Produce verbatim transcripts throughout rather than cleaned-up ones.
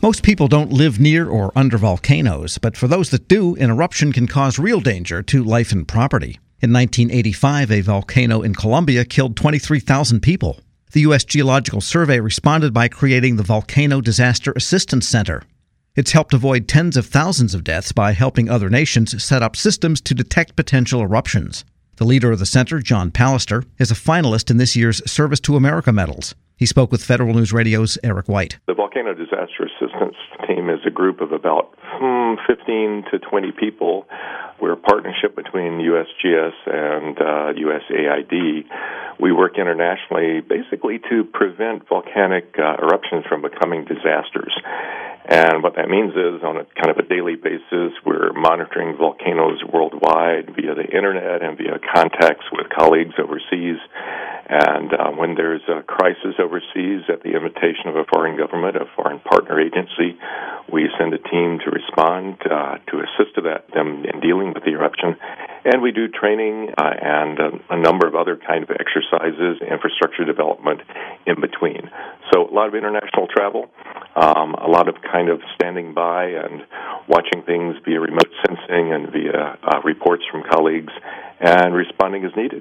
Most people don't live near or under volcanoes, but for those that do, an eruption can cause real danger to life and property. In nineteen eighty-five, a volcano in Colombia killed twenty-three thousand people. The U S Geological Survey responded by creating the Volcano Disaster Assistance Center. It's helped avoid tens of thousands of deaths by helping other nations set up systems to detect potential eruptions. The leader of the center, John Pallister, is a finalist in this year's Service to America medals. He spoke with Federal News Radio's Eric White. The Volcano Disaster Assistance Team is a group of about hmm, fifteen to twenty people. We're a partnership between U S G S and uh, U S A I D. We work internationally basically to prevent volcanic uh, eruptions from becoming disasters. And what that means is, on a kind of a daily basis, we're monitoring volcanoes worldwide via the internet and via contacts with colleagues overseas. And uh, when there's a crisis overseas at the invitation of a foreign government, a foreign partner agency, we send a team to respond, uh, to assist to that, them in dealing with the eruption. And we do training uh, and a, a number of other kind of exercises, infrastructure development in between. So a lot of international travel, um, a lot of kind of standing by and watching things via remote sensing and via uh, reports from colleagues and responding as needed.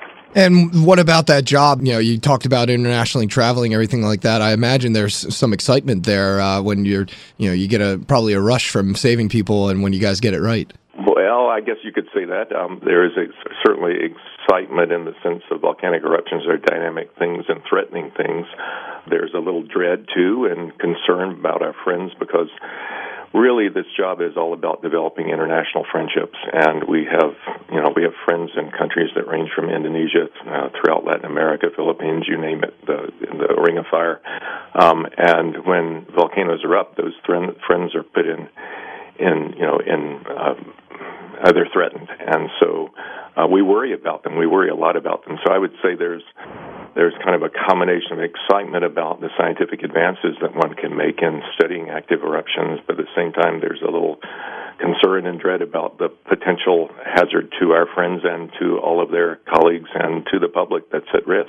And what about that job? You know, you talked about internationally traveling, everything like that. I imagine there's some excitement there uh, when you're, you know, you get a probably a rush from saving people, and when you guys get it right. Well, I guess you could say that. Um, there is a, certainly excitement in the sense of volcanic eruptions are dynamic things and threatening things. There's a little dread, too, and concern about our friends because really this job is all about developing international friendships. And we have, you know, we have friends in countries that range from Indonesia uh, throughout Latin America, Philippines, you name it, the, the Ring of Fire. Um, and when volcanoes erupt, those th- friends are put in, in you know, in um, uh, they're threatened. And so uh, we worry about them. We worry a lot about them. So I would say there's there's kind of a combination of excitement about the scientific advances that one can make in studying active eruptions, but at the same time there's a little concern and dread about the potential hazard to our friends and to all of their colleagues and to the public that's at risk.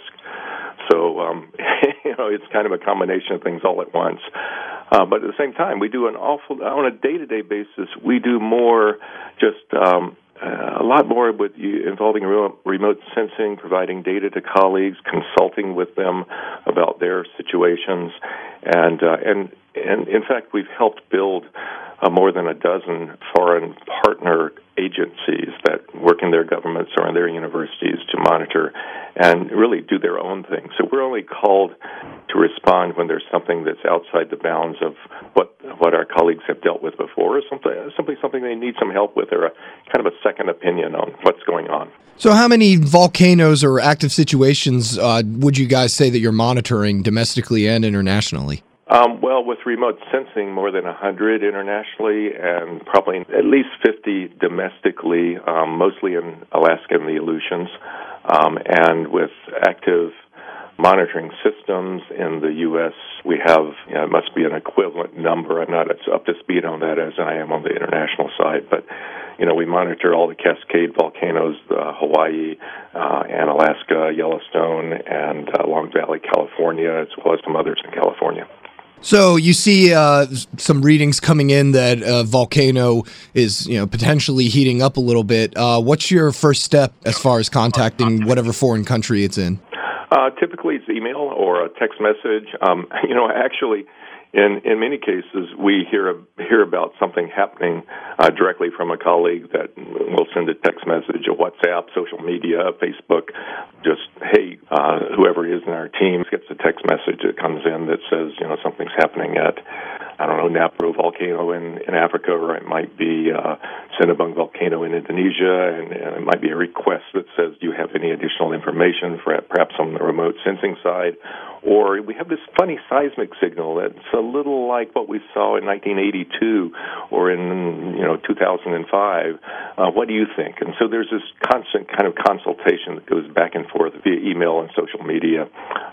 So, um, you know, it's kind of a combination of things all at once. Uh, but at the same time, we do an awful, on a day-to-day basis, we do more just um, uh, a lot more with you involving remote, remote sensing, providing data to colleagues, consulting with them about their situations. And, uh, and, and in fact, we've helped build uh, more than a dozen foreign partner agencies that work in their governments or in their universities to monitor and really do their own thing. So we're only called to respond when there's something that's outside the bounds of what what our colleagues have dealt with before, or something, simply something they need some help with, or a kind of a second opinion on what's going on. So how many volcanoes or active situations uh, would you guys say that you're monitoring domestically and internationally? Um, well, with remote sensing, more than one hundred internationally and probably at least fifty domestically, um, mostly in Alaska and the Aleutians. Um, and with active monitoring systems in the U S, we have, you know, it must be an equivalent number. I'm not up to speed on that as I am on the international side, but you know, we monitor all the Cascade volcanoes, uh, Hawaii uh, and Alaska, Yellowstone, and uh, Long Valley, California, as well as some others in California. So you see uh, some readings coming in that a volcano is, you know, potentially heating up a little bit. Uh, what's your first step as far as contacting whatever foreign country it's in? Uh, typically it's email or a text message. Um, you know, actually, in, in many cases, we hear hear about something happening uh, directly from a colleague that will send a text message, a WhatsApp, social media, Facebook. Just, hey, uh, whoever is in our team gets a text message that comes in that says, you know, something's happening at, I don't know, Napro volcano in, in Africa, or it might be uh, Sinabung volcano in Indonesia, and, and it might be a request that says, do you have any additional information for perhaps on the remote sensing side? Or we have this funny seismic signal that's a little like what we saw in nineteen eighty-two or in, you know, two thousand five. Uh, what do you think? And so there's this constant kind of consultation that goes back and forth via email and social media,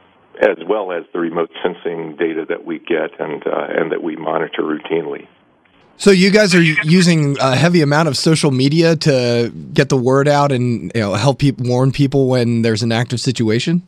as well as the remote sensing data that we get and uh, and that we monitor routinely. So you guys are using a heavy amount of social media to get the word out and, you know, help people, warn people when there's an active situation?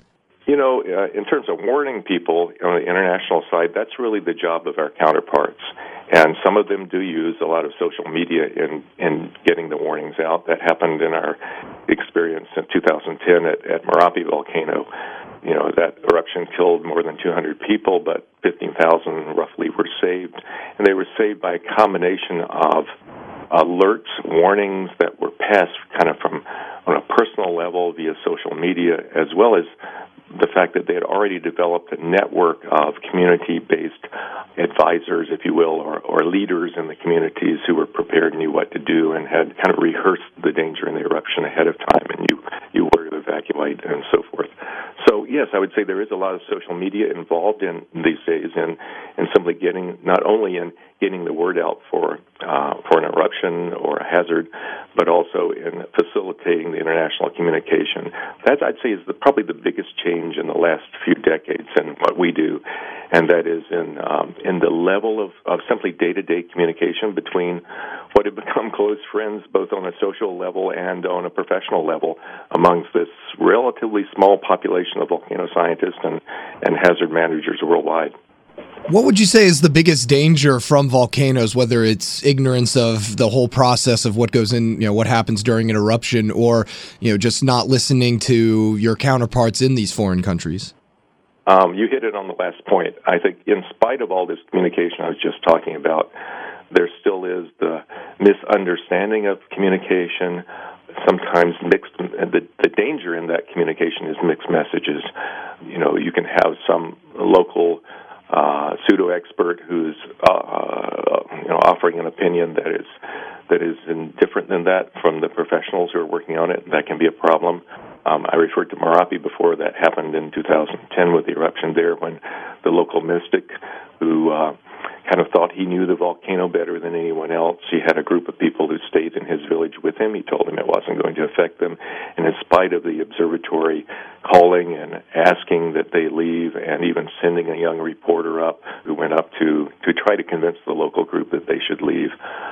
You know, uh, in terms of warning people on the international side, that's really the job of our counterparts. And some of them do use a lot of social media in, in getting the warnings out. That happened in our experience in two thousand ten at, at Merapi volcano. You know, that eruption killed more than two hundred people, but fifteen thousand roughly were saved. And they were saved by a combination of alerts, warnings that were passed kind of from on a personal level via social media, as well as the fact that they had already developed a network of community-based advisors, if you will, or, or leaders in the communities who were prepared, knew what to do, and had kind of rehearsed the danger in the eruption ahead of time, and you, you were to evacuate and so forth. So, yes, I would say there is a lot of social media involved in these days in, in simply getting, not only in getting the word out for uh, for an eruption or a hazard, but also in facilitating the international communication. That, I'd say, is the, probably the biggest change in the last few decades in what we do, and that is in um, in the level of, of simply day-to-day communication between what have become close friends, both on a social level and on a professional level, amongst this relatively small population of volcano scientists and, and hazard managers worldwide. What would you say is the biggest danger from volcanoes, whether it's ignorance of the whole process of what goes in, you know, what happens during an eruption, or, you know, just not listening to your counterparts in these foreign countries? Um, you hit it on the last point. I think in spite of all this communication I was just talking about, there still is the misunderstanding of communication, sometimes mixed, the, the danger in that communication is mixed messages. You know, you can have some local Uh, pseudo-expert who's uh, uh, you know, offering an opinion that is that is in, different than that from the professionals who are working on it. That can be a problem. Um, I referred to Merapi before. That happened in two thousand ten with the eruption there, when the local mystic who uh, kind of thought he knew the volcano better than anyone else, he had a group of people who stayed in his village with him. He told them it wasn't going to affect them, and in spite of the observatory calling and asking that they leave, and even sending a young reporter up who went up to, to try to convince the local group that they should leave.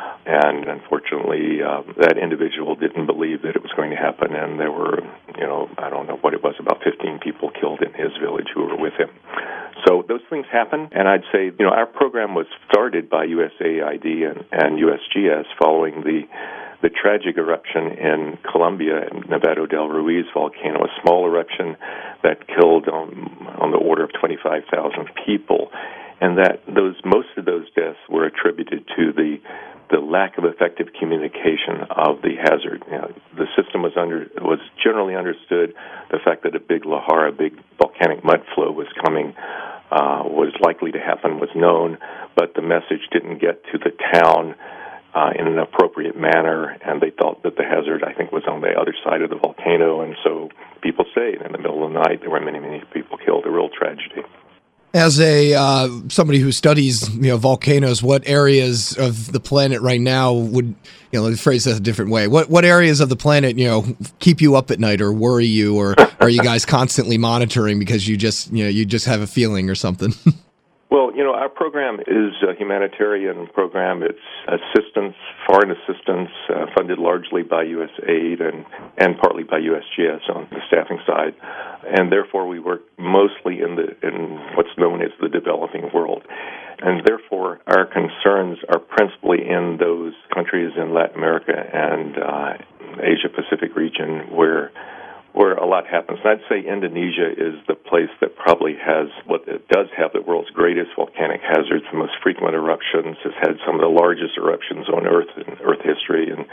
And unfortunately, uh, that individual didn't believe that it was going to happen, and there were, you know, I don't know what it was, about fifteen people killed in his village who were with him. So those things happen, and I'd say, you know, our program was started by U S A I D and, and U S G S following the the tragic eruption in Colombia, Nevado del Ruiz volcano, a small eruption that killed on, on the order of twenty-five thousand people, and that those most of those deaths were attributed to the the lack of effective communication of the hazard. You know, the system was under was generally understood. The fact that a big lahar, a big volcanic mud flow, was coming, uh, was likely to happen, was known, but the message didn't get to the town uh, in an appropriate manner, and they thought that the hazard, I think, was on the other side of the volcano, and so people stayed. In the middle of the night, there were many, many people killed. A real tragedy. As a uh, somebody who studies, you know, volcanoes, what areas of the planet right now would, you know, let me phrase that a different way. What what areas of the planet, you know, keep you up at night or worry you, or are you guys constantly monitoring because you just, you know, you just have a feeling or something? Well, you know, our program is a humanitarian program. It's assistance, foreign assistance, uh, funded largely by U S A I D and, and partly by U S G S on the staffing side. And therefore, we work mostly in the in what's known as the developing world. And therefore, our concerns are principally in those countries in Latin America and uh, Asia-Pacific region where where a lot happens. And I'd say Indonesia is the place that probably has what it does have the world's greatest volcanic hazards, the most frequent eruptions, has had some of the largest eruptions on Earth in Earth history. And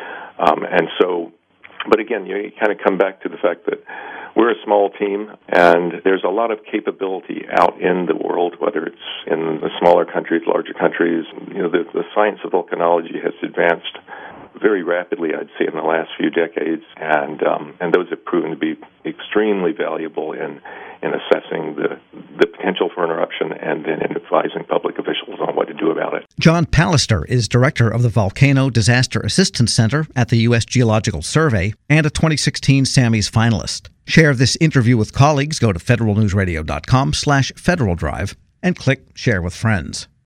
um, and so, but again, you, know, you kind of come back to the fact that we're a small team, and there's a lot of capability out in the world, whether it's in the smaller countries, larger countries. You know, the, the science of volcanology has advanced very rapidly, I'd say, in the last few decades, and um, and those have proven to be extremely valuable in in assessing the the potential for an eruption and then in advising public officials on what to do about it. John Pallister is director of the Volcano Disaster Assistance Center at the U S Geological Survey and a twenty sixteen Sammys finalist. Share this interview with colleagues. Go to federal news radio dot com slash Federal Drive and click Share with Friends.